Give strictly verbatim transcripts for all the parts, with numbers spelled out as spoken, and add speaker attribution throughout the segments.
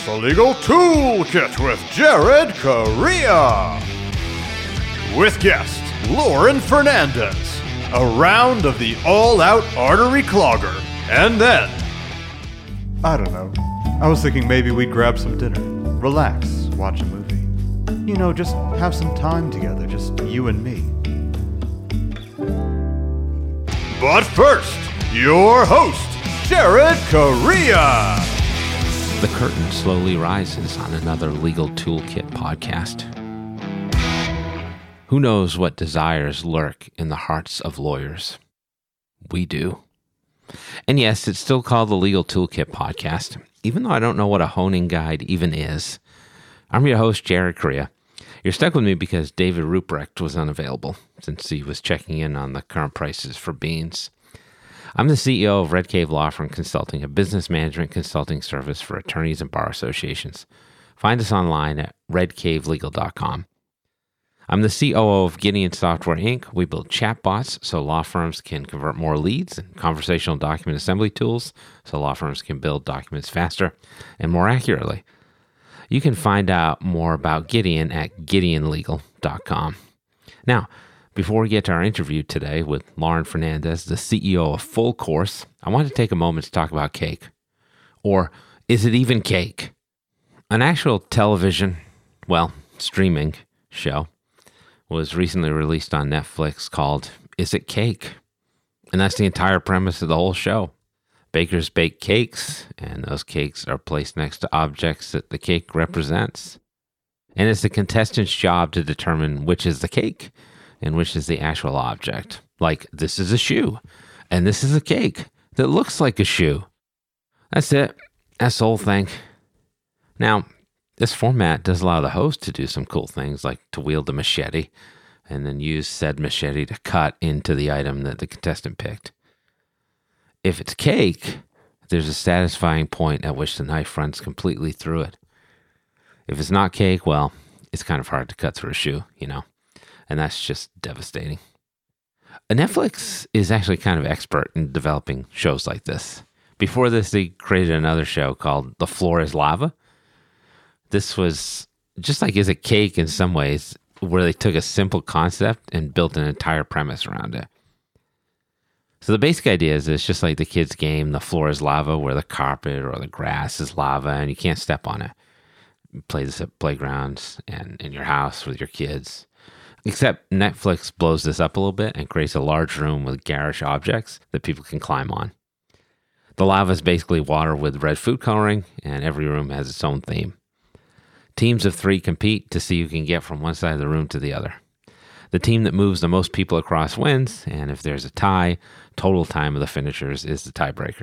Speaker 1: The Legal Toolkit with Jared Correa. With guest Lauren Fernandez. A round of the all-out artery clogger. And then...
Speaker 2: I don't know. I was thinking maybe we'd grab some dinner. Relax, watch a movie. You know, just have some time together, just you and me.
Speaker 1: But first, your host, Jared Correa.
Speaker 3: The curtain slowly rises on another Legal Toolkit podcast. Who knows what desires lurk in the hearts of lawyers? We do. And yes, it's still called the Legal Toolkit podcast, even though I don't know what a honing guide even is. I'm your host, Jared Correa. You're stuck with me because David Ruprecht was unavailable, since he was checking in on the current prices for beans. I'm the C E O of Red Cave Law Firm Consulting, a business management consulting service for attorneys and bar associations. Find us online at red cave legal dot com. I'm the C O O of Gideon Software, Incorporated. We build chatbots so law firms can convert more leads, and conversational document assembly tools so law firms can build documents faster and more accurately. You can find out more about Gideon at gideon legal dot com. Now, before we get to our interview today with Lauren Fernandez, the C E O of Full Course, I want to take a moment to talk about cake. Or is it even cake? An actual television, well, streaming show was recently released on Netflix called Is It Cake? And that's the entire premise of the whole show. Bakers bake cakes, and those cakes are placed next to objects that the cake represents. And it's the contestant's job to determine which is the cake and which is the actual object. Like, this is a shoe, and this is a cake that looks like a shoe. That's it. That's the whole thing. Now, this format does allow the host to do some cool things, like to wield a machete and then use said machete to cut into the item that the contestant picked. If it's cake, there's a satisfying point at which the knife runs completely through it. If it's not cake, well, it's kind of hard to cut through a shoe, you know, and that's just devastating. Netflix is actually kind of expert in developing shows like this. Before this, they created another show called The Floor is Lava. This was just like Is It Cake in some ways, where they took a simple concept and built an entire premise around it. So the basic idea is it's just like the kids' game, The Floor is Lava, where the carpet or the grass is lava and you can't step on it. You play this at playgrounds and in your house with your kids. Except Netflix blows this up a little bit and creates a large room with garish objects that people can climb on. The lava is basically water with red food coloring, and every room has its own theme. Teams of three compete to see who can get from one side of the room to the other. The team that moves the most people across wins, and if there's a tie, total time of the finishers is the tiebreaker.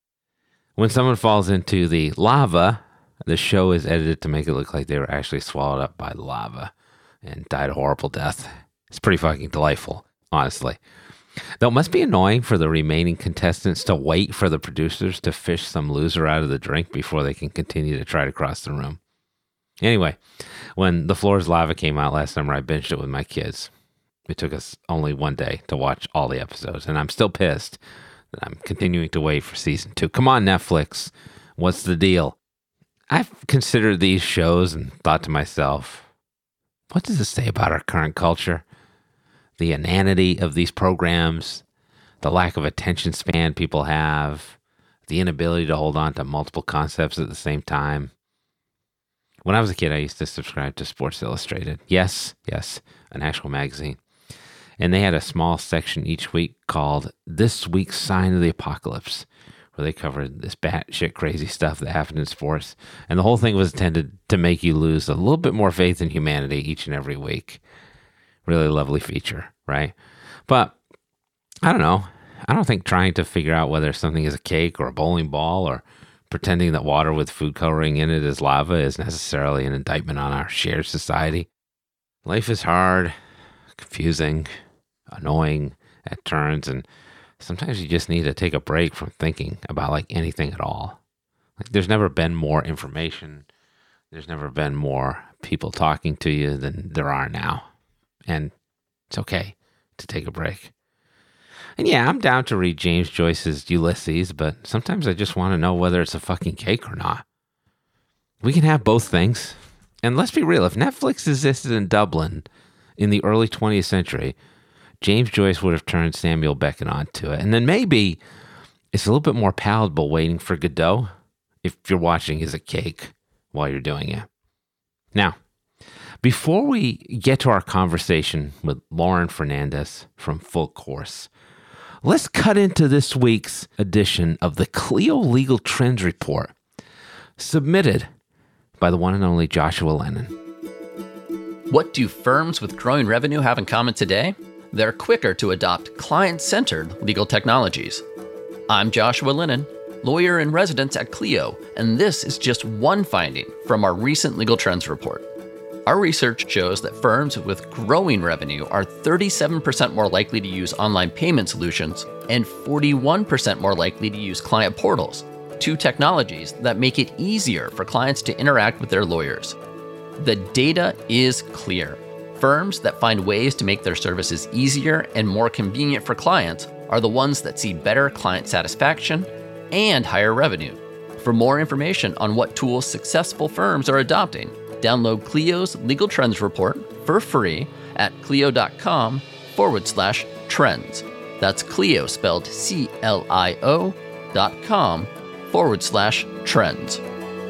Speaker 3: When someone falls into the lava, the show is edited to make it look like they were actually swallowed up by the lava and died a horrible death. It's pretty fucking delightful, honestly. Though it must be annoying for the remaining contestants to wait for the producers to fish some loser out of the drink before they can continue to try to cross the room. Anyway, when The Floor is Lava came out last summer, I binged it with my kids. It took us only one day to watch all the episodes, and I'm still pissed that I'm continuing to wait for season two. Come on, Netflix. What's the deal? I've considered these shows and thought to myself, what does this say about our current culture? The inanity of these programs, the lack of attention span people have, the inability to hold on to multiple concepts at the same time. When I was a kid, I used to subscribe to Sports Illustrated. Yes, yes, an actual magazine. And they had a small section each week called This Week's Sign of the Apocalypse, where they covered this batshit crazy stuff that happened in sports. And the whole thing was intended to make you lose a little bit more faith in humanity each and every week. Really lovely feature, right? But I don't know. I don't think trying to figure out whether something is a cake or a bowling ball or pretending that water with food coloring in it is lava is necessarily an indictment on our shared society. Life is hard, confusing, annoying at turns, and sometimes you just need to take a break from thinking about like anything at all. Like there's never been more information. There's never been more people talking to you than there are now. And it's okay to take a break. And yeah, I'm down to read James Joyce's Ulysses, but sometimes I just want to know whether it's a fucking cake or not. We can have both things. And let's be real, if Netflix existed in Dublin in the early twentieth century, James Joyce would have turned Samuel Beckett onto it. And then maybe it's a little bit more palatable waiting for Godot if you're watching as a cake while you're doing it. Now, before we get to our conversation with Lauren Fernandez from Full Course, let's cut into this week's edition of the Clio Legal Trends Report, submitted by the one and only Joshua Lennon.
Speaker 4: What do firms with growing revenue have in common today? They're quicker to adopt client-centered legal technologies. I'm Joshua Lennon, lawyer in residence at Clio, and this is just one finding from our recent Legal Trends Report. Our research shows that firms with growing revenue are thirty-seven percent more likely to use online payment solutions and forty-one percent more likely to use client portals, two technologies that make it easier for clients to interact with their lawyers. The data is clear. Firms that find ways to make their services easier and more convenient for clients are the ones that see better client satisfaction and higher revenue. For more information on what tools successful firms are adopting, download Clio's Legal Trends Report for free at clio.com forward slash trends. That's Clio spelled C L I O dot com forward slash trends.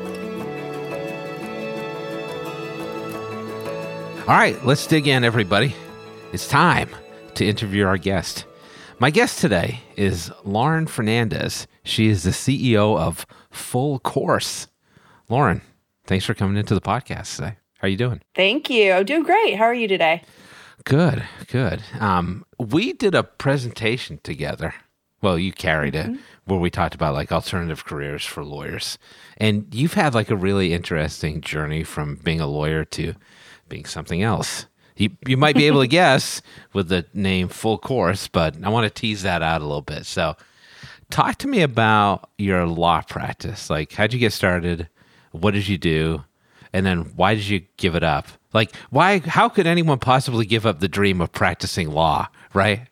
Speaker 3: All right, let's dig in, everybody. It's time to interview our guest. My guest today is Lauren Fernandez. She is the C E O of Full Course. Lauren, thanks for coming into the podcast today. How are you doing?
Speaker 5: Thank you. I'm doing great. How are you today?
Speaker 3: Good, good. Um, we did a presentation together. Well, you carried mm-hmm. it, where we talked about like alternative careers for lawyers. And you've had like a really interesting journey from being a lawyer to being something else. You, you might be able to guess with the name Full Course, but I want to tease that out a little bit. So talk to me about your law practice. Like, how'd you get started? What did you do? And then why did you give it up? Like, why? How could anyone possibly give up the dream of practicing law, right?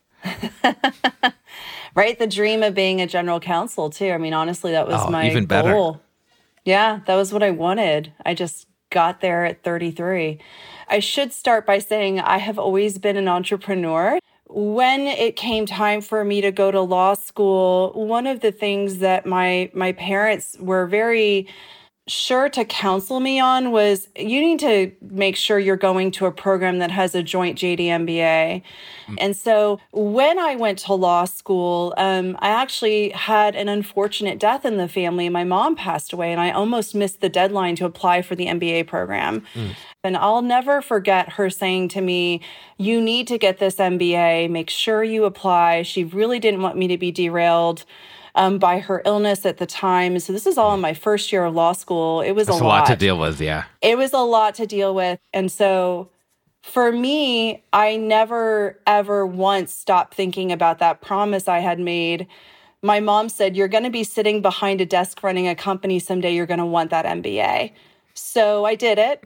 Speaker 5: Right, the dream of being a general counsel, too. I mean, honestly, that was
Speaker 3: oh,
Speaker 5: my
Speaker 3: even better.
Speaker 5: goal. Yeah, that was what I wanted. I just got there at thirty-three. I should start by saying I have always been an entrepreneur. When it came time for me to go to law school, one of the things that my my parents were very sure to counsel me on was you need to make sure you're going to a program that has a joint J D M B A. Mm. And so when I went to law school, um, I actually had an unfortunate death in the family. My mom passed away, and I almost missed the deadline to apply for the M B A program. Mm. And I'll never forget her saying to me, you need to get this M B A, make sure you apply. She really didn't want me to be derailed Um, by her illness at the time. So this is all in my first year of law school. It was
Speaker 3: That's
Speaker 5: a,
Speaker 3: a
Speaker 5: lot.
Speaker 3: lot to deal with, yeah.
Speaker 5: It was a lot to deal with. And so for me, I never, ever once stopped thinking about that promise I had made. My mom said, you're going to be sitting behind a desk running a company someday. You're going to want that M B A. So I did it.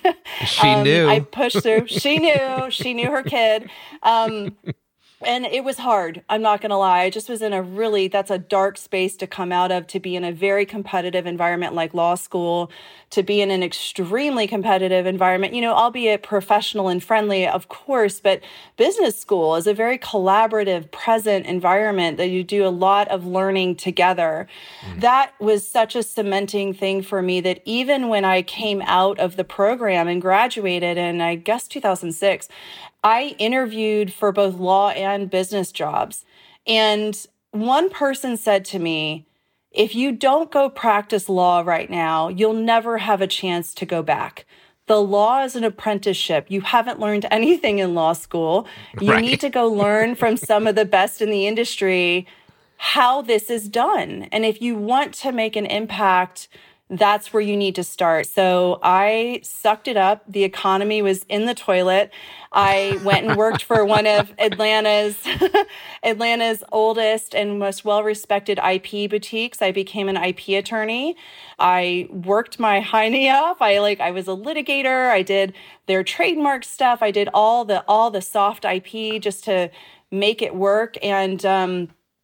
Speaker 3: She
Speaker 5: um,
Speaker 3: knew.
Speaker 5: I pushed through. She knew. She knew her kid. Um, And it was hard. I'm not going to lie. I just was in a really, that's a dark space to come out of, to be in a very competitive environment like law school, to be in an extremely competitive environment, you know, albeit professional and friendly, of course, but business school is a very collaborative, present environment that you do a lot of learning together. Mm. That was such a cementing thing for me that even when I came out of the program and graduated in, I guess, two thousand six, I interviewed for both law and business jobs. And one person said to me, if you don't go practice law right now, you'll never have a chance to go back. The law is an apprenticeship. You haven't learned anything in law school. You
Speaker 3: right.
Speaker 5: need to go learn from some of the best in the industry how this is done. And if you want to make an impact, that's where you need to start. So I sucked it up. The economy was in the toilet. I went and worked for one of Atlanta's Atlanta's oldest and most well-respected I P boutiques. I became an I P attorney. I worked my hiney up. I like I was a litigator. I did their trademark stuff. I did all the all the soft I P just to make it work. And um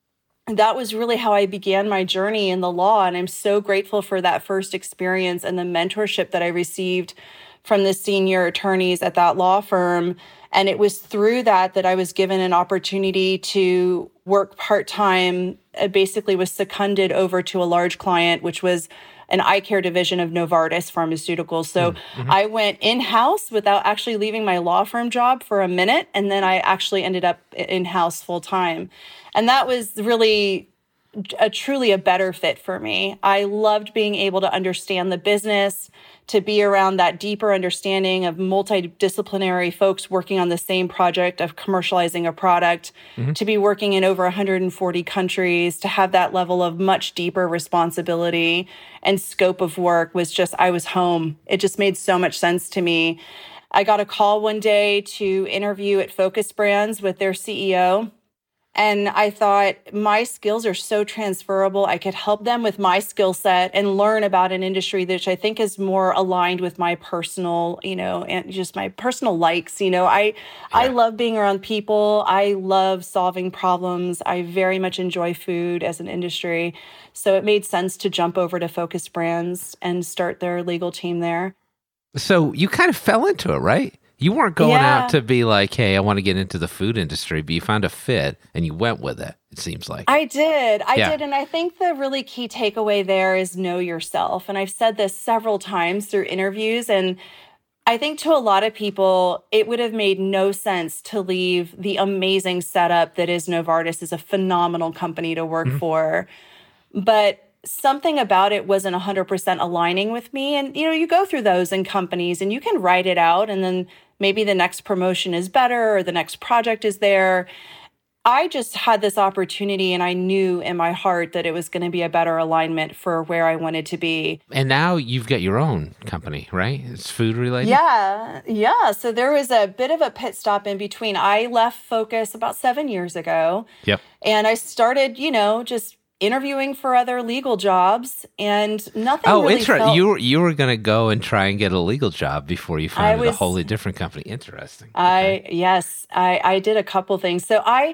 Speaker 5: that was really how I began my journey in the law. And I'm so grateful for that first experience and the mentorship that I received from the senior attorneys at that law firm. And it was through that that I was given an opportunity to work part-time. I basically was seconded over to a large client, which was an eye care division of Novartis Pharmaceuticals. So mm-hmm. I went in-house without actually leaving my law firm job for a minute. And then I actually ended up in-house full-time. And that was really a truly a better fit for me. I loved being able to understand the business, to be around that deeper understanding of multidisciplinary folks working on the same project of commercializing a product, mm-hmm. to be working in over one hundred forty countries, to have that level of much deeper responsibility and scope of work was just, I was home. It just made so much sense to me. I got a call one day to interview at Focus Brands with their C E O. And I thought, my skills are so transferable. I could help them with my skill set and learn about an industry which I think is more aligned with my personal, you know, and just my personal likes. You know, I yeah. I love being around people. I love solving problems. I very much enjoy food as an industry. So it made sense to jump over to Focus Brands and start their legal team there.
Speaker 3: So you kind of fell into it, right? You weren't going
Speaker 5: yeah.
Speaker 3: out to be like, hey, I want to get into the food industry, but you found a fit and you went with it, it seems like.
Speaker 5: I did. I
Speaker 3: yeah.
Speaker 5: did. And I think the really key takeaway there is know yourself. And I've said this several times through interviews. And I think to a lot of people, it would have made no sense to leave the amazing setup that is Novartis. Is a phenomenal company to work mm-hmm. for. But something about it wasn't one hundred percent aligning with me. And, you know, you go through those in companies and you can write it out and then maybe the next promotion is better or the next project is there. I just had this opportunity and I knew in my heart that it was going to be a better alignment for where I wanted to be.
Speaker 3: And now you've got your own company, right? It's food related?
Speaker 5: Yeah. Yeah. So there was a bit of a pit stop in between. I left Focus about seven years ago.
Speaker 3: Yep.
Speaker 5: And I started, you know, just interviewing for other legal jobs, and nothing
Speaker 3: oh,
Speaker 5: really
Speaker 3: interesting.
Speaker 5: felt...
Speaker 3: You were, you were going to go and try and get a legal job before you founded was, a wholly different company. Interesting.
Speaker 5: I okay. Yes, I, I did a couple things. So I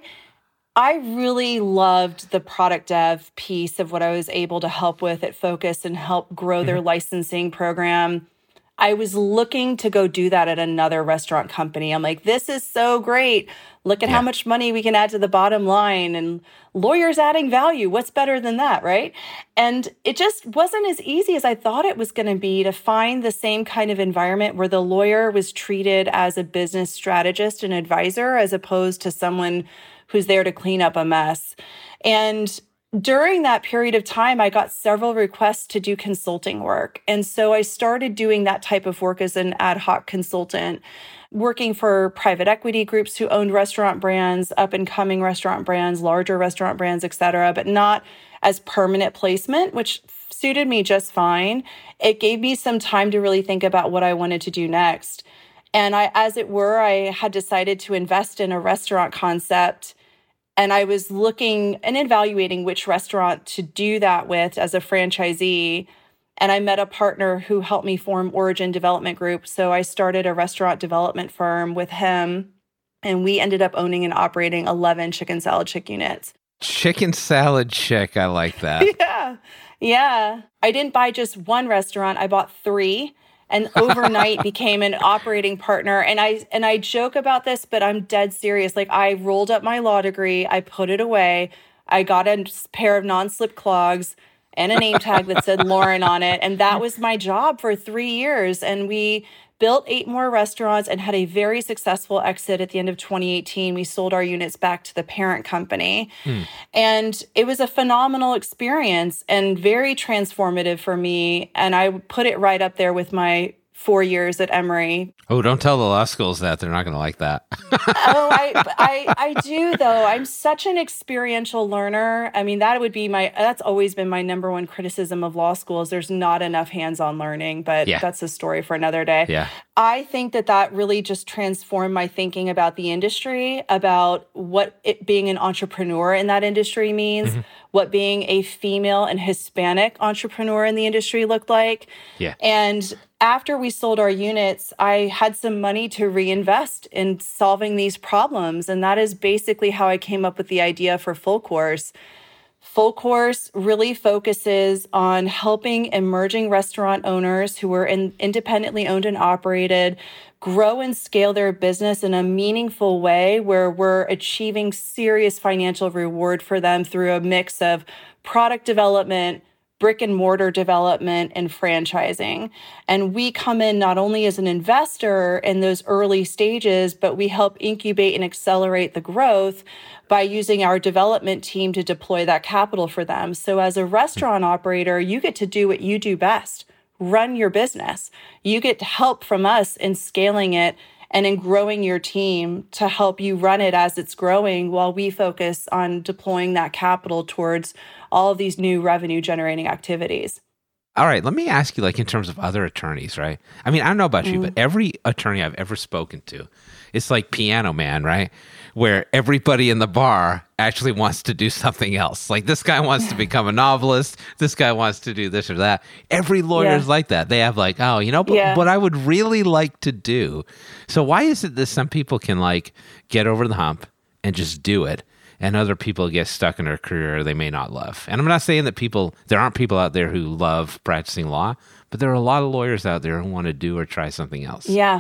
Speaker 5: I really loved the product dev piece of what I was able to help with at Focus and help grow mm-hmm. their licensing program. I was looking to go do that at another restaurant company. I'm like, this is so great. Look at yeah. how much money we can add to the bottom line, and lawyers adding value. What's better than that, right? And it just wasn't as easy as I thought it was going to be to find the same kind of environment where the lawyer was treated as a business strategist and advisor as opposed to someone who's there to clean up a mess. And during that period of time, I got several requests to do consulting work. And so I started doing that type of work as an ad hoc consultant, working for private equity groups who owned restaurant brands, up and coming restaurant brands, larger restaurant brands, et cetera, but not as permanent placement, which suited me just fine. It gave me some time to really think about what I wanted to do next. And I, as it were, I had decided to invest in a restaurant concept. And I was looking and evaluating which restaurant to do that with as a franchisee. And I met a partner who helped me form Origin Development Group. So I started a restaurant development firm with him. And we ended up owning and operating eleven Chicken Salad Chick units.
Speaker 3: Chicken Salad Chick. I like that.
Speaker 5: yeah. Yeah. I didn't buy just one restaurant. I bought three. And overnight became an operating partner. And I and I joke about this, but I'm dead serious. Like, I rolled up my law degree, I put it away, I got a pair of non-slip clogs and a name tag that said Lauren on it. And that was my job for three years. And we built eight more restaurants and had a very successful exit at the end of twenty eighteen. We sold our units back to the parent company. Hmm. And it was a phenomenal experience and very transformative for me. And I put it right up there with my four years at Emory.
Speaker 3: Oh, don't tell the law schools that. They're not going to like that.
Speaker 5: oh, I, I, I do, though. I'm such an experiential learner. I mean, that would be my, that's always been my number one criticism of law school is there's not enough hands-on learning, but yeah. that's a story for another day.
Speaker 3: Yeah.
Speaker 5: I think that that really just transformed my thinking about the industry, about what it being an entrepreneur in that industry means, mm-hmm. what being a female and Hispanic entrepreneur in the industry looked like.
Speaker 3: Yeah.
Speaker 5: And after we sold our units, I had some money to reinvest in solving these problems. And that is basically how I came up with the idea for Full Course. Full Course really focuses on helping emerging restaurant owners who are in, independently owned and operated grow and scale their business in a meaningful way where we're achieving serious financial reward for them through a mix of product development, brick and mortar development, and franchising. And we come in not only as an investor in those early stages, but we help incubate and accelerate the growth by using our development team to deploy that capital for them. So as a restaurant operator, you get to do what you do best, run your business. You get help from us in scaling it and in growing your team to help you run it as it's growing while we focus on deploying that capital towards all of these new revenue generating activities.
Speaker 3: All right, let me ask you, like, in terms of other attorneys, right? I mean, I don't know about you,
Speaker 5: Mm.
Speaker 3: but every attorney I've ever spoken to, it's like Piano Man, right? Where everybody in the bar actually wants to do something else. Like, this guy wants to become a novelist. This guy wants to do this or that. Every lawyer
Speaker 5: Yeah.
Speaker 3: is like that. They have like, oh, you know, but
Speaker 5: Yeah.
Speaker 3: what I would really like to do. So why is it that some people can, like, get over the hump and just do it, and other people get stuck in their career they may not love? And I'm not saying that people, there aren't people out there who love practicing law, but there are a lot of lawyers out there who want to do or try something else.
Speaker 5: Yeah.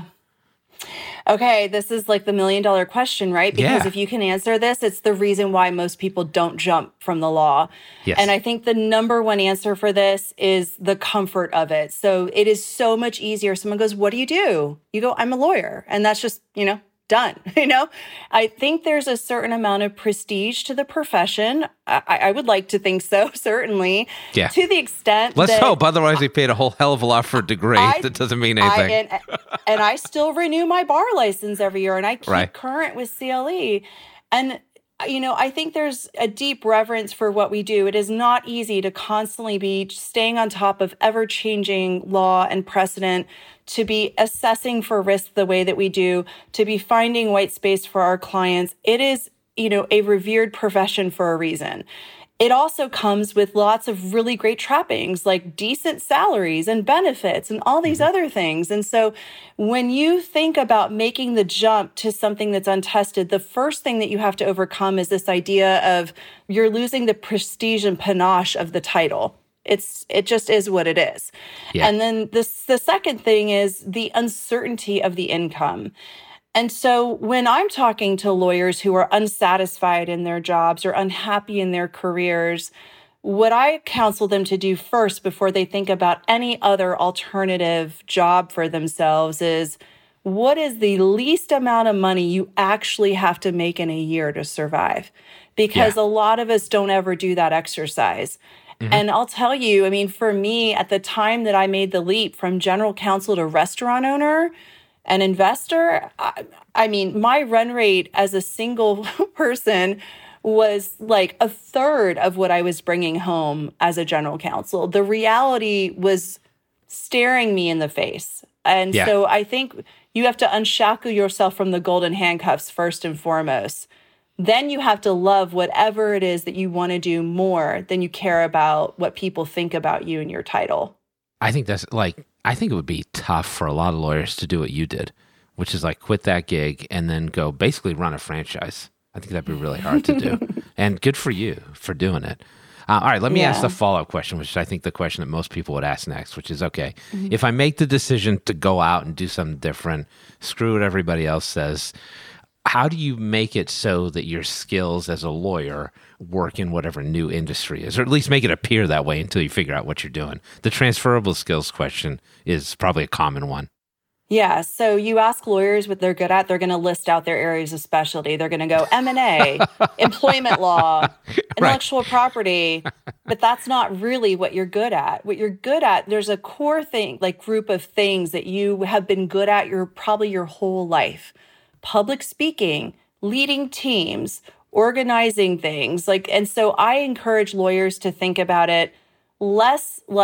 Speaker 5: Okay, this is like the million dollar question, right? Because
Speaker 3: Yeah.
Speaker 5: if you can answer this, it's the reason why most people don't jump from the law.
Speaker 3: Yes.
Speaker 5: And I think the number one answer for this is the comfort of it. So it is so much easier. Someone goes, "What do you do?" You go, "I'm a lawyer." And that's just, you know, done. You know, I think there's a certain amount of prestige to the profession. I, I would like to think so, certainly.
Speaker 3: Yeah.
Speaker 5: To the extent
Speaker 3: Let's
Speaker 5: that
Speaker 3: hope. Otherwise, we paid a whole hell of a lot for a degree.
Speaker 5: I-
Speaker 3: that doesn't mean
Speaker 5: I,
Speaker 3: anything.
Speaker 5: and, and I still renew my bar license every year, and I keep
Speaker 3: Right.
Speaker 5: current with C L E. And, you know, I think there's a deep reverence for what we do. It is not easy to constantly be staying on top of ever-changing law and precedent, to be assessing for risk the way that we do, to be finding white space for our clients. It is, you know, a revered profession for a reason. It also comes with lots of really great trappings like decent salaries and benefits and all these other things. And so when you think about making the jump to something that's untested, the first thing that you have to overcome is this idea of you're losing the prestige and panache of the title. It's it just is what it is.
Speaker 3: Yeah.
Speaker 5: And then this the second thing is the uncertainty of the income. And so when I'm talking to lawyers who are unsatisfied in their jobs or unhappy in their careers, what I counsel them to do first before they think about any other alternative job for themselves is, what is the least amount of money you actually have to make in a year to survive? Because
Speaker 3: Yeah.
Speaker 5: a lot of us don't ever do that exercise. And I'll tell you, I mean, for me, at the time that I made the leap from general counsel to restaurant owner and investor, I, I mean, my run rate as a single person was like a third of what I was bringing home as a general counsel. The reality was staring me in the face. And
Speaker 3: Yeah.
Speaker 5: so I think you have to unshackle yourself from the golden handcuffs first and foremost. Then you have to love whatever it is that you want to do more than you care about what people think about you and your title.
Speaker 3: I think that's like, I think it would be tough for a lot of lawyers to do what you did, which is like quit that gig and then go basically run a franchise. I think that'd be really hard to do. And good for you for doing it. Uh, all right, let me ask
Speaker 5: Yeah.
Speaker 3: the follow-up question, which I think the question that most people would ask next, which is, okay, if I make the decision to go out and do something different, screw what everybody else says, how do you make it so that your skills as a lawyer work in whatever new industry is, or at least make it appear that way until you figure out what you're doing? The transferable skills question is probably a common one.
Speaker 5: Yeah, so you ask lawyers what they're good at, they're going to list out their areas of specialty. They're going to go M and A, employment law, intellectual property, but that's not really what you're good at. What you're good at, there's a core thing, like group of things that you have been good at your probably your whole life. Public speaking, leading teams, organizing things. Like, and so I encourage lawyers to think about it less like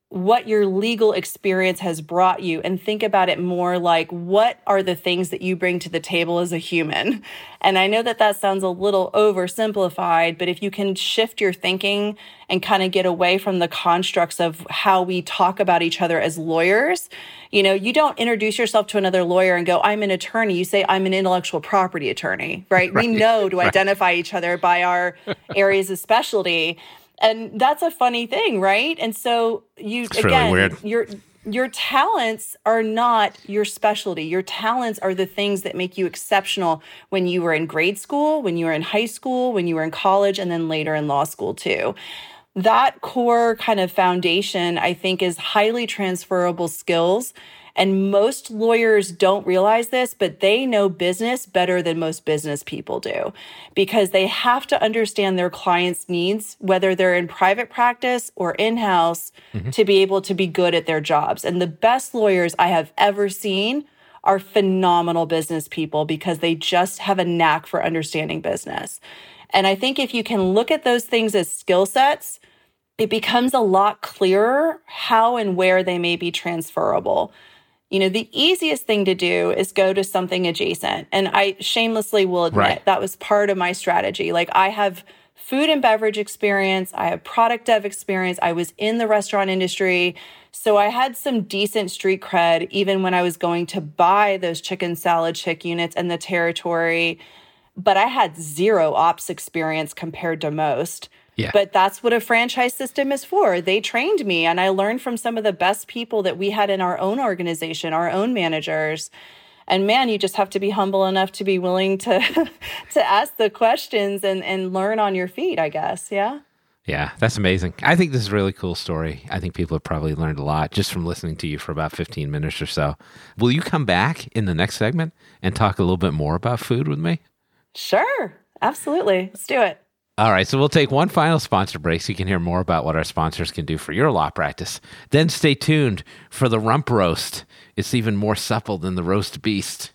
Speaker 5: what your legal experience has brought you and think about it more like, what are the things that you bring to the table as a human? And I know that that sounds a little oversimplified, but if you can shift your thinking and kind of get away from the constructs of how we talk about each other as lawyers, you know, you don't introduce yourself to another lawyer and go, I'm an attorney. You say, I'm an intellectual property attorney, right? right. We know to right. identify each other by our areas of specialty. And that's a funny thing, right? And so you,
Speaker 3: it's
Speaker 5: again,
Speaker 3: really weird.
Speaker 5: your your talents are not your specialty. Your talents are the things that make you exceptional when you were in grade school, when you were in high school, when you were in college, and then later in law school too. That core kind of foundation, I think, is highly transferable skills. And most lawyers don't realize this, but they know business better than most business people do, because they have to understand their clients' needs, whether they're in private practice or in-house, mm-hmm. to be able to be good at their jobs. And the best lawyers I have ever seen are phenomenal business people because they just have a knack for understanding business. And I think if you can look at those things as skill sets, it becomes a lot clearer how and where they may be transferable. You know, the easiest thing to do is go to something adjacent. And I shamelessly will admit right. that was part of my strategy. Like, I have food and beverage experience. I have product dev experience. I was in the restaurant industry. So I had some decent street cred even when I was going to buy those chicken salad chick units and the territory. But I had zero ops experience compared to most.
Speaker 3: Yeah.
Speaker 5: But that's what a franchise system is for. They trained me, and I learned from some of the best people that we had in our own organization, our own managers. And man, you just have to be humble enough to be willing to to ask the questions and, and learn on your feet, I guess. Yeah.
Speaker 3: Yeah, that's amazing. I think this is a really cool story. I think people have probably learned a lot just from listening to you for about fifteen minutes or so. Will you come back in the next segment and talk a little bit more about food with me?
Speaker 5: Sure. Absolutely. Let's do it.
Speaker 3: All right, so we'll take one final sponsor break so you can hear more about what our sponsors can do for your law practice. Then stay tuned for the rump roast. It's even more supple than the roast beast.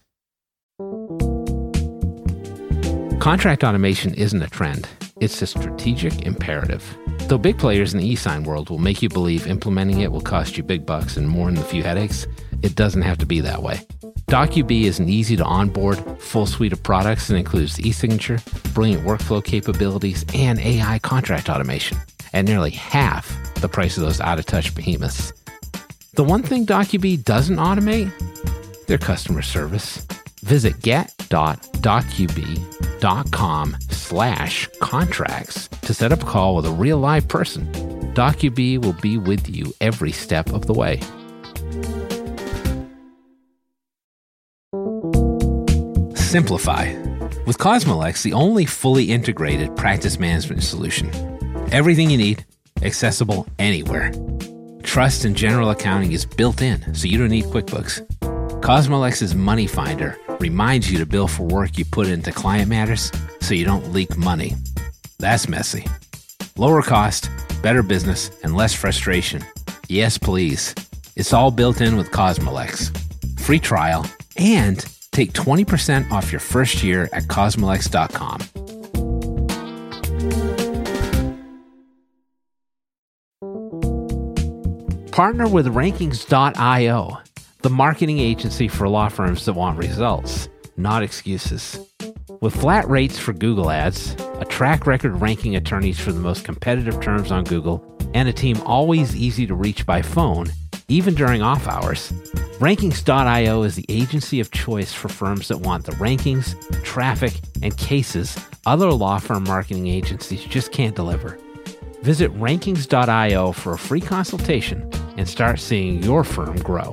Speaker 3: Contract automation isn't a trend. It's a strategic imperative. Though big players in the e-sign world will make you believe implementing it will cost you big bucks and more than a few headaches, it doesn't have to be that way. DocuBee is an easy-to-onboard, full suite of products that includes e-signature, brilliant workflow capabilities, and A I contract automation at nearly half the price of those out-of-touch behemoths. The one thing DocuBee doesn't automate? Their customer service. Visit get.docubee.com slash contracts to set up a call with a real live person. DocuBee will be with you every step of the way. Simplify. With Cosmolex, the only fully integrated practice management solution. Everything you need, accessible anywhere. Trust and general accounting is built in, so you don't need QuickBooks. Cosmolex's Money Finder reminds you to bill for work you put into client matters so you don't leak money. That's messy. Lower cost, better business, and less frustration. Yes, please. It's all built in with Cosmolex. Free trial and take twenty percent off your first year at cosmolex dot com. Partner with Rankings dot io, the marketing agency for law firms that want results, not excuses. With flat rates for Google Ads, a track record ranking attorneys for the most competitive terms on Google, and a team always easy to reach by phone, even during off hours, Rankings dot io is the agency of choice for firms that want the rankings, traffic, and cases other law firm marketing agencies just can't deliver. Visit Rankings dot io for a free consultation and start seeing your firm grow.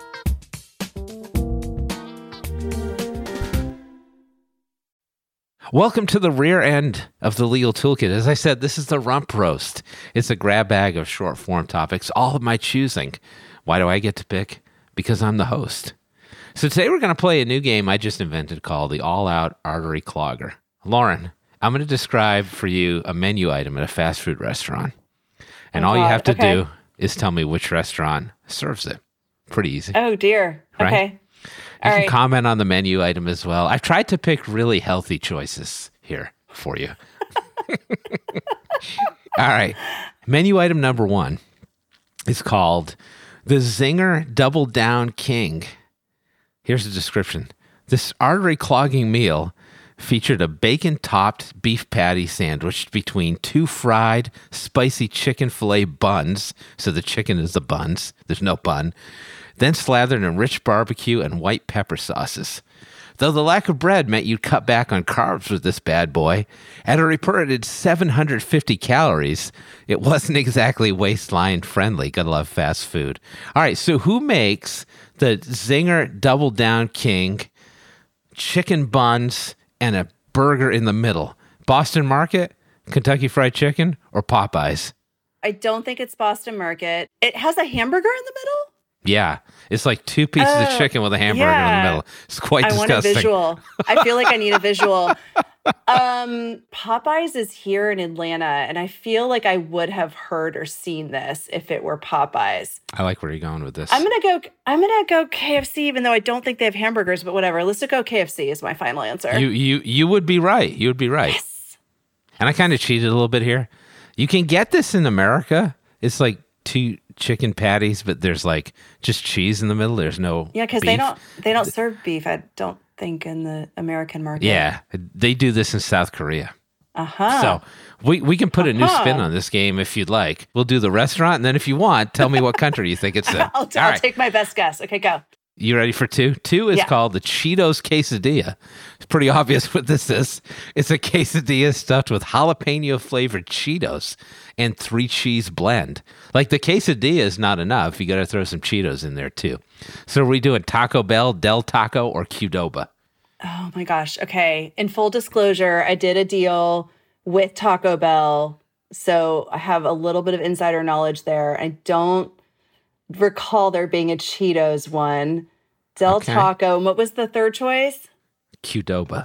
Speaker 3: Welcome to the rear end of the Legal Toolkit. As I said, this is the rump roast. It's a grab bag of short form topics, all of my choosing. Why do I get to pick? Because I'm the host. So today we're going to play a new game I just invented called the All-Out Artery Clogger. Lauren, I'm going to describe for you a menu item at a fast food restaurant. And
Speaker 5: oh,
Speaker 3: all you have to
Speaker 5: okay.
Speaker 3: do is tell me which restaurant serves it. Pretty easy.
Speaker 5: Oh, dear.
Speaker 3: Right?
Speaker 5: Okay.
Speaker 3: You
Speaker 5: All
Speaker 3: can
Speaker 5: right.
Speaker 3: comment on the menu item as well. I've tried to pick really healthy choices here for you. All right. Menu item number one is called the Zinger Double Down King. Here's the description. This artery-clogging meal featured a bacon-topped beef patty sandwiched between two fried, spicy chicken filet buns. So the chicken is the buns. There's no bun. Then slathered in rich barbecue and white pepper sauces. Though the lack of bread meant you'd cut back on carbs with this bad boy, at a reported seven hundred fifty calories, it wasn't exactly waistline friendly. Gotta love fast food. All right, so who makes the Zinger Double Down King chicken buns and a burger in the middle? Boston Market, Kentucky Fried Chicken, or Popeyes?
Speaker 5: I don't think it's Boston Market. It has a hamburger in the middle?
Speaker 3: Yeah, it's like two pieces
Speaker 5: Oh,
Speaker 3: of chicken with a hamburger
Speaker 5: yeah.
Speaker 3: in the middle. It's quite
Speaker 5: I
Speaker 3: disgusting.
Speaker 5: want a visual. I feel like I need a visual. Um, Popeyes is here in Atlanta, and I feel like I would have heard or seen this if it were Popeyes.
Speaker 3: I like where you're going with this.
Speaker 5: I'm gonna go. I'm gonna go K F C, even though I don't think they have hamburgers. But whatever. Let's go K F C is my final answer.
Speaker 3: You you you would be right. You would be right.
Speaker 5: Yes.
Speaker 3: And I kind of cheated a little bit here. You can get this in America. It's like two chicken patties, but there's like just cheese in the middle. There's no
Speaker 5: Yeah, because
Speaker 3: beef.
Speaker 5: they don't. They don't serve beef. I don't think in the American market.
Speaker 3: Yeah, they do this in South Korea.
Speaker 5: Uh huh.
Speaker 3: So we we can put a new
Speaker 5: Uh-huh.
Speaker 3: spin on this game if you'd like. We'll do the restaurant, and then if you want, tell me what country you think it's in.
Speaker 5: I'll,
Speaker 3: All
Speaker 5: I'll
Speaker 3: right.
Speaker 5: take my best guess. Okay, go.
Speaker 3: You ready for two? Two is
Speaker 5: Yeah.
Speaker 3: called the Cheetos Quesadilla. It's pretty obvious what this is. It's a quesadilla stuffed with jalapeno flavored Cheetos and three cheese blend. Like the quesadilla is not enough. You got to throw some Cheetos in there too. So are we doing Taco Bell, Del Taco, or Qdoba?
Speaker 5: Oh my gosh. Okay. In full disclosure, I did a deal with Taco Bell. So I have a little bit of insider knowledge there. I don't recall there being a Cheetos one. Del
Speaker 3: Okay.
Speaker 5: Taco. And what was the third choice?
Speaker 3: Qdoba.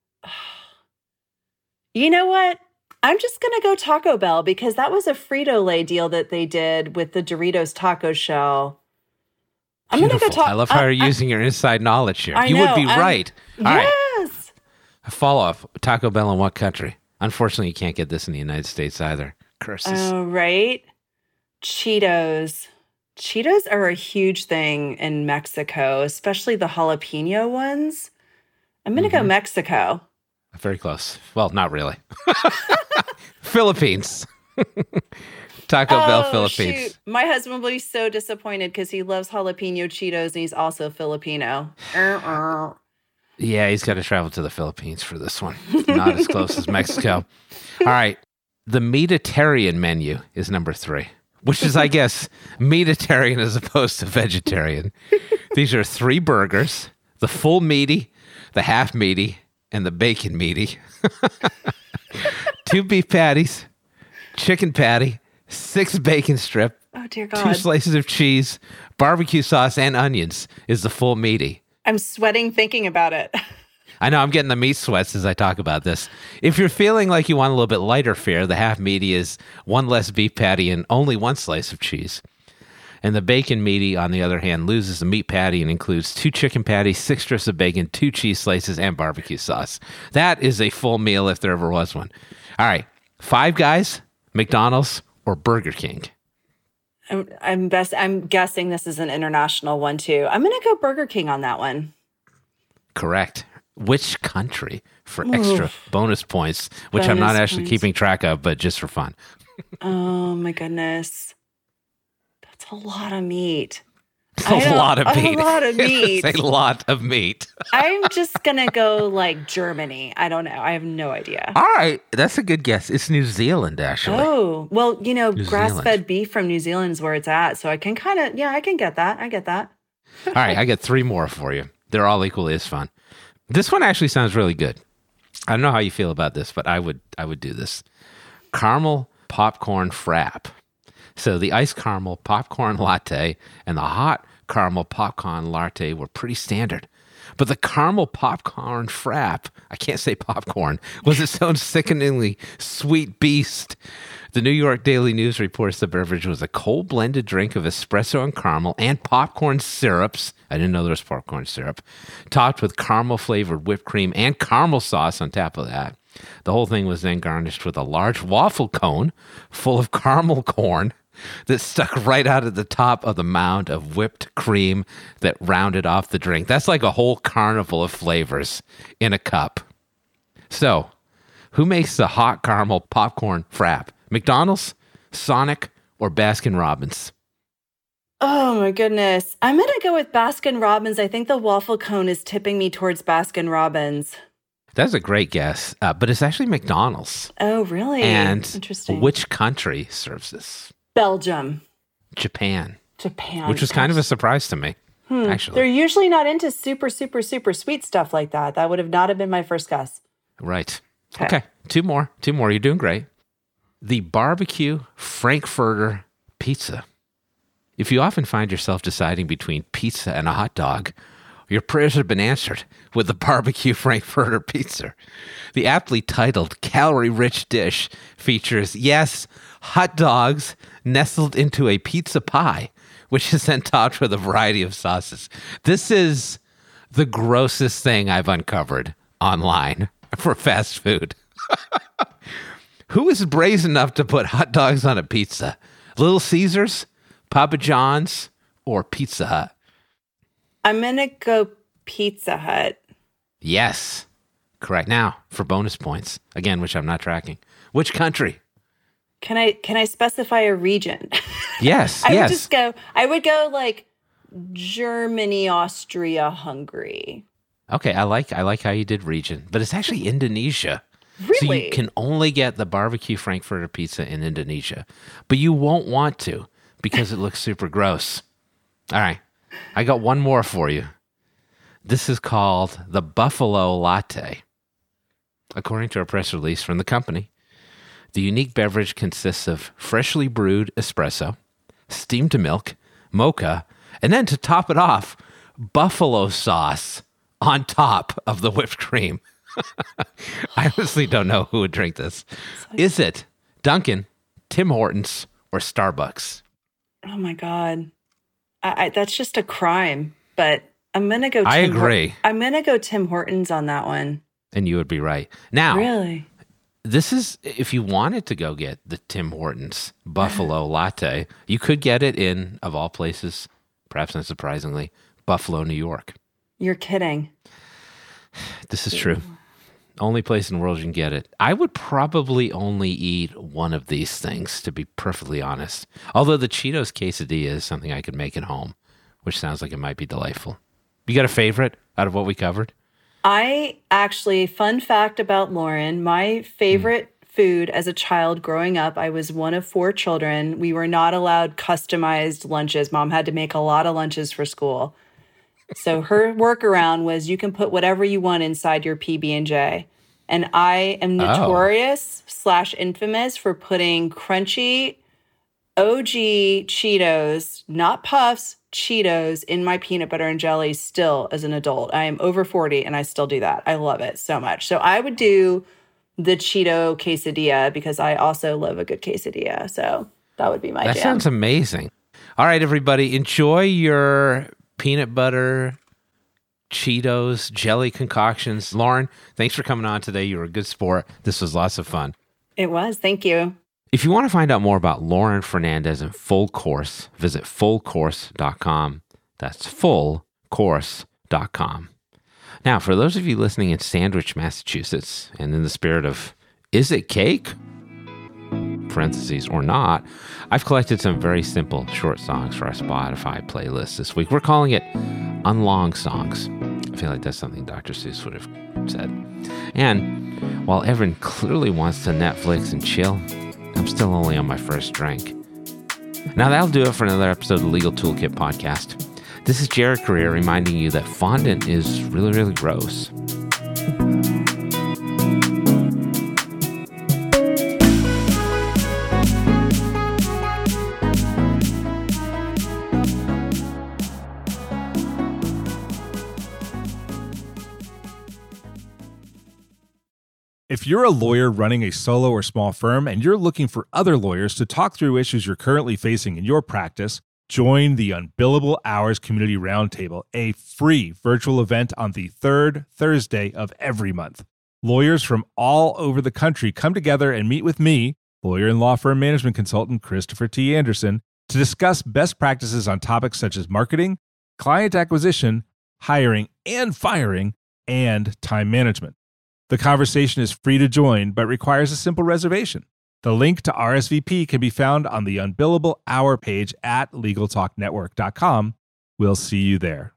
Speaker 5: You know what? I'm just going to go Taco Bell because that was a Frito-Lay deal that they did with the Doritos taco shell. I'm going to go
Speaker 3: Beautiful.
Speaker 5: Taco
Speaker 3: I love how you're using your inside knowledge here.
Speaker 5: I
Speaker 3: you
Speaker 5: know,
Speaker 3: would be
Speaker 5: I'm-
Speaker 3: right. All right.
Speaker 5: Yes.
Speaker 3: A follow up. Taco Bell in what country? Unfortunately, you can't get this in the United States either. Curses.
Speaker 5: Oh, right. Cheetos. Cheetos are a huge thing in Mexico, especially the jalapeno ones. I'm going to go
Speaker 3: Mhm.
Speaker 5: Mexico.
Speaker 3: Very close. Well, not really. Philippines. Taco Bell,
Speaker 5: Oh,
Speaker 3: Philippines.
Speaker 5: shoot. My husband will be so disappointed because he loves jalapeno Cheetos and he's also Filipino. Uh-uh.
Speaker 3: Yeah, he's got to travel to the Philippines for this one. Not as close as Mexico. All right. The Mediterranean menu is number three, which is, I guess, Mediterranean as opposed to vegetarian. These are three burgers, the full meaty, the half meaty, and the bacon meaty. Two beef patties, chicken patty, six bacon strip,
Speaker 5: Oh, dear
Speaker 3: two
Speaker 5: God.
Speaker 3: slices of cheese, barbecue sauce, and onions is the full meaty.
Speaker 5: I'm sweating thinking about it.
Speaker 3: I know I'm getting the meat sweats as I talk about this. If you're feeling like you want a little bit lighter fare, the half meaty is one less beef patty and only one slice of cheese. And the bacon meaty, on the other hand, loses the meat patty and includes two chicken patties, six strips of bacon, two cheese slices, and barbecue sauce. That is a full meal if there ever was one. All right. Five Guys, McDonald's, or Burger King?
Speaker 5: I'm, I'm best. I'm guessing this is an international one too. I'm going to go Burger King on that one.
Speaker 3: Correct. Which country for extra bonus points, which I'm not
Speaker 5: Bonus
Speaker 3: actually
Speaker 5: points.
Speaker 3: keeping track of, but just for fun.
Speaker 5: Oh my goodness. That's a lot of meat.
Speaker 3: It's
Speaker 5: I
Speaker 3: a
Speaker 5: know,
Speaker 3: lot of
Speaker 5: a
Speaker 3: meat.
Speaker 5: lot of meat.
Speaker 3: It's a lot of meat.
Speaker 5: I'm just going to go like Germany. I don't know. I have no idea.
Speaker 3: All right. That's a good guess. It's New Zealand, actually.
Speaker 5: Oh, well, you know,
Speaker 3: New
Speaker 5: grass
Speaker 3: Zealand.
Speaker 5: fed beef from New Zealand is where it's at. So I can kind of, yeah, I can get that. I get that.
Speaker 3: All right. I got three more for you. They're all equally as fun. This one actually sounds really good. I don't know how you feel about this, but I would I would do this. Caramel popcorn frap. So the iced caramel popcorn latte and the hot caramel popcorn latte were pretty standard. But the caramel popcorn frap, I can't say popcorn, was its own sickeningly sweet beast. The New York Daily News reports the beverage was a cold blended drink of espresso and caramel and popcorn syrups. I didn't know there was popcorn syrup. Topped with caramel flavored whipped cream and caramel sauce on top of that. The whole thing was then garnished with a large waffle cone full of caramel corn, that stuck right out of the top of the mound of whipped cream that rounded off the drink. That's like a whole carnival of flavors in a cup. So, who makes the hot caramel popcorn frap? McDonald's, Sonic, or Baskin-Robbins?
Speaker 5: Oh my goodness. I'm going to go with Baskin-Robbins. I think the waffle cone is tipping me towards Baskin-Robbins.
Speaker 3: That's a great guess, uh, but it's actually McDonald's.
Speaker 5: Oh, really?
Speaker 3: And
Speaker 5: interesting.
Speaker 3: Which country serves this?
Speaker 5: Belgium.
Speaker 3: Japan.
Speaker 5: Japan.
Speaker 3: Which was kind of a surprise to me,
Speaker 5: hmm.
Speaker 3: actually.
Speaker 5: They're usually not into super, super, super sweet stuff like that. That would have not have been my first guess.
Speaker 3: Right. Okay. okay. Two more. Two more. You're doing great. The barbecue Frankfurter pizza. If you often find yourself deciding between pizza and a hot dog, your prayers have been answered with the barbecue Frankfurter pizza. The aptly titled calorie-rich dish features, yes, hot dogs nestled into a pizza pie, which is then topped with a variety of sauces. This is the grossest thing I've uncovered online for fast food. Who is brazen enough to put hot dogs on a pizza? Little Caesars, Papa John's, or Pizza Hut?
Speaker 5: I'm going to go Pizza Hut.
Speaker 3: Yes. Correct. Now, for bonus points, again, which I'm not tracking. Which country?
Speaker 5: Can I can I specify a region?
Speaker 3: Yes,
Speaker 5: I
Speaker 3: yes.
Speaker 5: would just go, I would go like Germany, Austria, Hungary.
Speaker 3: Okay, I like I like how you did region, but it's actually Indonesia.
Speaker 5: Really?
Speaker 3: So you can only get the barbecue Frankfurter pizza in Indonesia, but you won't want to because it looks super gross. All right, I got one more for you. This is called the Buffalo Latte. According to a press release from the company, the unique beverage consists of freshly brewed espresso, steamed milk, mocha, and then to top it off, buffalo sauce on top of the whipped cream. I honestly don't know who would drink this. Is it Dunkin', Tim Hortons, or Starbucks?
Speaker 5: Oh my God. I, I, that's just a crime, but I'm going to go Tim
Speaker 3: I agree.
Speaker 5: Hor- I'm going to go Tim Hortons on that one.
Speaker 3: And you would be right. Now,
Speaker 5: really?
Speaker 3: This is, if you wanted to go get the Tim Hortons Buffalo Latte, you could get it in, of all places, perhaps not surprisingly, Buffalo, New York.
Speaker 5: You're kidding.
Speaker 3: This is true. Only place in the world you can get it. I would probably only eat one of these things, to be perfectly honest. Although the Cheetos quesadilla is something I could make at home, which sounds like it might be delightful. You got a favorite out of what we covered?
Speaker 5: I actually, fun fact about Lauren, my favorite mm. food as a child growing up, I was one of four children. We were not allowed customized lunches. Mom had to make a lot of lunches for school. So her workaround was you can put whatever you want inside your P B and J. And I am notorious oh. slash infamous for putting crunchy O G Cheetos, not Puffs, Cheetos in my peanut butter and jelly still as an adult. I am over forty and I still do that. I love it so much. So I would do the Cheeto quesadilla because I also love a good quesadilla. So that would be my
Speaker 3: that
Speaker 5: jam.
Speaker 3: That sounds amazing. All right, everybody, enjoy your peanut butter, Cheetos, jelly concoctions. Lauren, thanks for coming on today. You were a good sport. This was lots of fun.
Speaker 5: It was. Thank you.
Speaker 3: If you want to find out more about Lauren Fernandez and Full Course, visit full course dot com. That's full course dot com. Now, for those of you listening in Sandwich, Massachusetts, and in the spirit of, is it cake? Parentheses or not, I've collected some very simple short songs for our Spotify playlist this week. We're calling it Unlong Songs. I feel like that's something Doctor Seuss would have said. And while Evan clearly wants to Netflix and chill, I'm still only on my first drink. Now that'll do it for another episode of the Legal Toolkit podcast. This is Jared Correa reminding you that fondant is really, really gross.
Speaker 6: If you're a lawyer running a solo or small firm and you're looking for other lawyers to talk through issues you're currently facing in your practice, join the Unbillable Hours Community Roundtable, a free virtual event on the third Thursday of every month. Lawyers from all over the country come together and meet with me, lawyer and law firm management consultant Christopher T. Anderson, to discuss best practices on topics such as marketing, client acquisition, hiring and firing, and time management. The conversation is free to join, but requires a simple reservation. The link to R S V P can be found on the Unbillable Hour page at legal talk network dot com. We'll see you there.